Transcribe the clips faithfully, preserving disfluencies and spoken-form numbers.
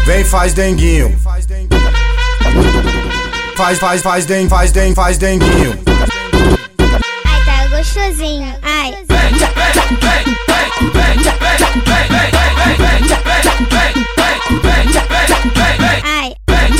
Vem, faz denguinho. Faz, faz, faz den, faz den, faz denguinho. Ai, tá gostosinho. Ai. Ai.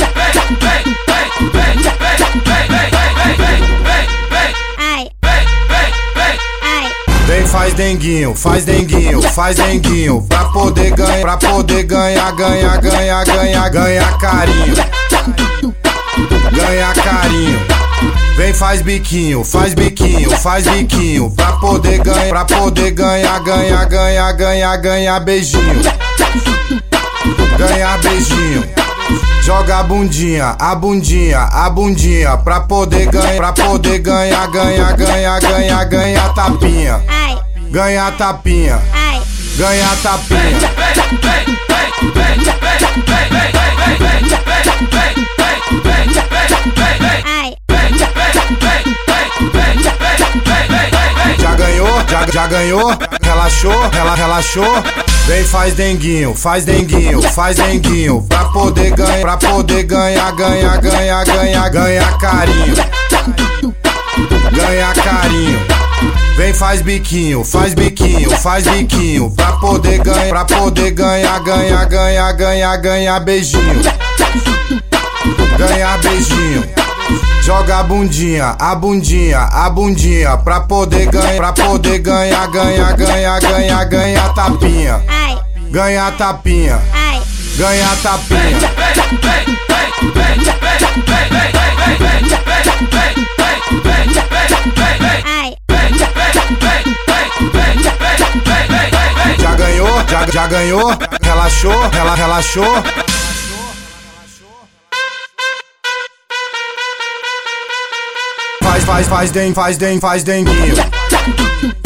Ai. Ai. Vem, faz denguinho, faz denguinho, faz denguinho. Pra poder ganhar, pra poder ganhar, ganhar, ganhar, ganhar, ganhar carinho. Ganhar carinho. Vem, faz biquinho, faz biquinho, faz biquinho. Pra poder ganhar, pra poder ganhar, ganhar, ganhar, ganhar, ganhar beijinho. Ganhar beijinho. Joga a bundinha, a bundinha, a bundinha. Pra poder ganhar, pra poder ganhar, ganhar, ganhar, ganhar, ganhar tapinha. Ai. Ganhar tapinha. Ai. Ganhar tapinha. Ai. Já ganhou, já, já ganhou, relaxou, rela, relaxou. Vem, faz denguinho, faz denguinho, faz denguinho. Pra poder ganhar, pra poder ganhar, ganhar, ganhar, ganhar, ganhar carinho. Ganhar carinho. Vem, faz biquinho, faz biquinho, faz biquinho. Pra poder ganhar, pra poder ganhar, ganhar, ganhar, ganhar, ganhar beijinho. Ganhar beijinho. Joga a bundinha, a bundinha, a bundinha. Pra poder ganhar, pra poder ganhar, ganhar, ganhar, ganhar, ganhar tapinha. Ai. Ganhar tapinha. Ai. Ganhar tapinha. Ai. Já ganhou, já, já ganhou, relaxou, rela, relaxou. Faz, faz, faz den, faz den, faz denguinho.